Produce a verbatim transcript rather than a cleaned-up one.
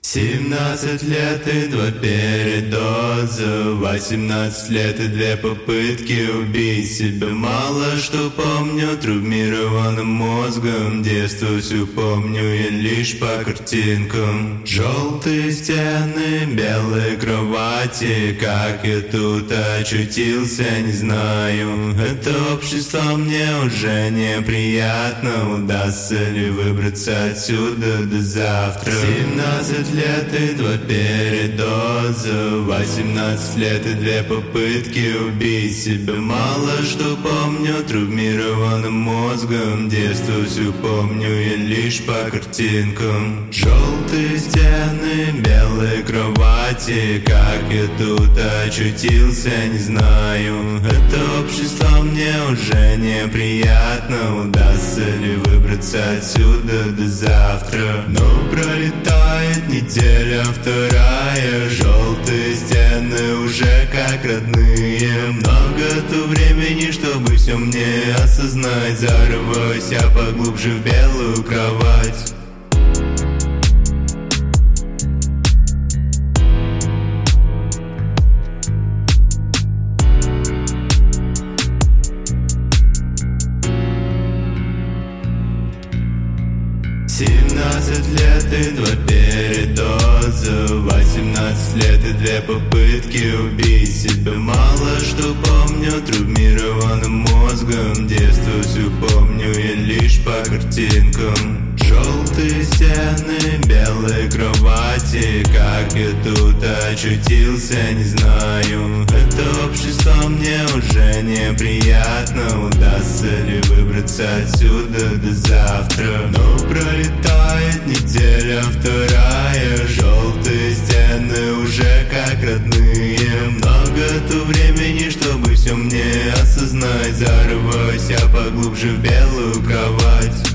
Семнадцать лет и два передоза, восемнадцать лет и две попытки убить себя. Мало что помню травмированным мозгом, детство все помню я лишь по картинкам. Желтые стены, белые кровати, как я тут очутился, не знаю. Это общество мне уже неприятно, удастся ли выбраться отсюда до завтра. Семнадцать лет и два передоза, восемнадцать лет и две попытки убить себя. Мало что помню травмированным мозгом, детство все помню я лишь по картинкам. Желтые стены, белые кровати, как я тут очутился, не знаю. Это общество мне уже неприятно, удастся ли выбраться отсюда до завтра. Но пролетает неделя вторая, желтые стены уже как родные. Много-то времени, чтобы все мне осознать, зарываюсь я поглубже в белую кровать. Семнадцать лет и два передоза, восемнадцать лет и две попытки убить себя. Мало что помню травмированным мозгом, детство все помню я лишь по картинкам. Желтые стены, белые кровати, как я тут очутился, не знаю. Это общество мне уже неприятно, удастся ли выбраться отсюда до завтра. Но пролетает неделя вторая, желтые стены уже как родные. Много-то времени, чтобы все мне осознать, зарываюсь я поглубже в белую кровать.